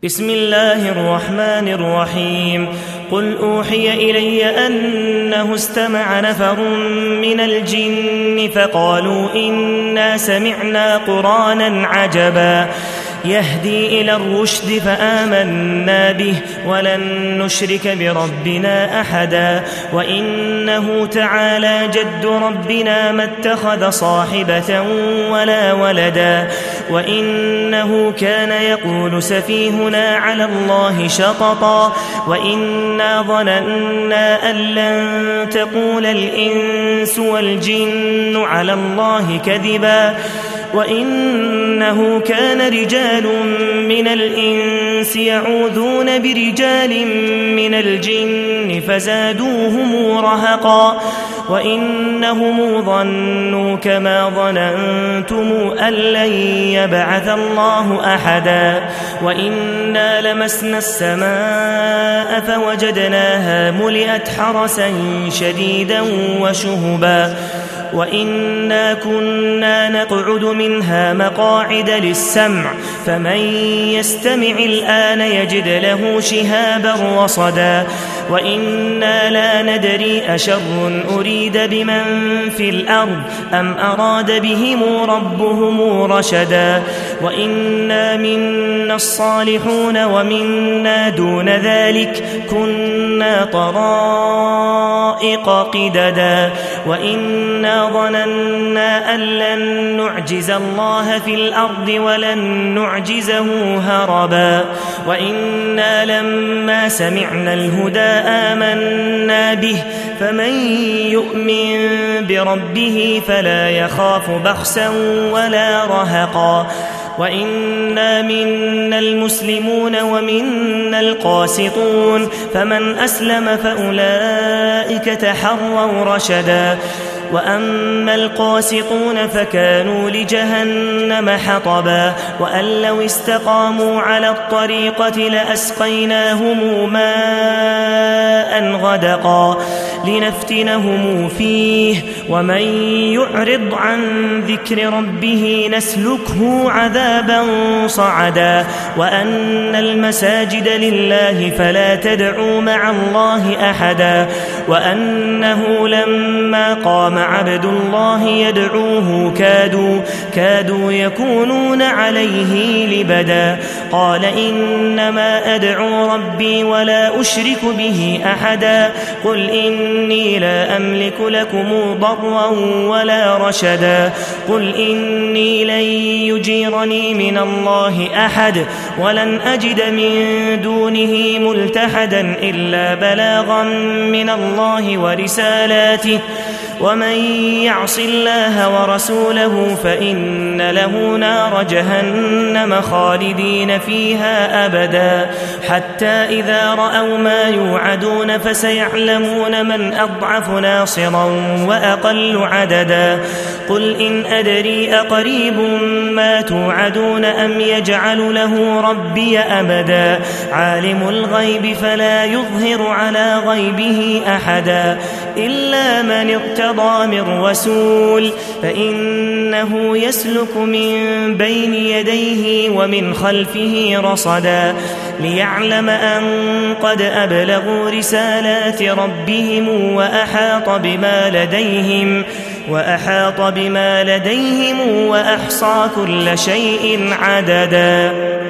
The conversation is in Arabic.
بسم الله الرحمن الرحيم. قل أوحي إلي أنه استمع نفر من الجن فقالوا إنا سمعنا قرآنا عجبا يهدي إلى الرشد فآمنا به ولن نشرك بربنا أحدا وإنه تعالى جد ربنا ما اتخذ صاحبة ولا ولدا وإنه كان يقول سفيهنا على الله شططا وإنا ظننا أن لن تقول الإنس والجن على الله كذبا وإنه كان رجال من الإنس يعوذون برجال من الجن فزادوهم رهقا وإنهم ظنوا كما ظننتم أن لن يبعث الله أحدا وإنا لمسنا السماء فوجدناها ملئت حرسا شديدا وشهبا وإنا كنا نقعد منها مقاعد للسمع فمن يستمع الآن يجد له شهابا رصدا وإنا لا ندري أشر أريد بمن في الأرض أم أراد بهم ربهم رشدا وإنا منا الصالحون ومنا دون ذلك كنا طرائق قددا وإنا ظننا أن لن نعجز الله في الأرض ولن نعجزه هربا وإنا لما سمعنا الهدى آمنا به فمن يؤمن بربه فلا يخاف بخسا ولا رهقا وإنا منا المسلمون ومنا القاسطون فمن أسلم فأولئك تحروا رشدا وأما القاسطون فكانوا لجهنم حطبا وأن لو استقاموا على الطريقة لأسقيناهم ماء غدقا لنفتنهم فيه ومن يعرض عن ذكر ربه نسلكه عذابا صعدا وأن المساجد لله فلا تدعوا مع الله أحدا وأنه لما قام عبد الله يدعوه كادوا يكونون عليه لبدا قال إنما أدعو ربي ولا أشرك به أحدا قل إني لا أملك لكم ضرا ولا رشدا قل إني لن يجيرني من الله أحد ولن أجد من دونه ملتحدا إلا بلاغا من الله ورسالاته ومن يعص الله ورسوله فإن له نار جهنم خالدين فيها أبدا حتى إذا رأوا ما يوعدون فسيعلمون من أضعف ناصرا وأقل عددا قل إن أدري أقريب ما توعدون أم يجعل له ربي أبدا عالم الغيب فلا يظهر على غيبه أحدا إلا من ارتضى من رسول فإنه يسلك من بين يديه ومن خلفه رصدا ليعلم أن قد أبلغوا رسالات ربهم وأحاط بما لديهم وأحصى كل شيء عددا.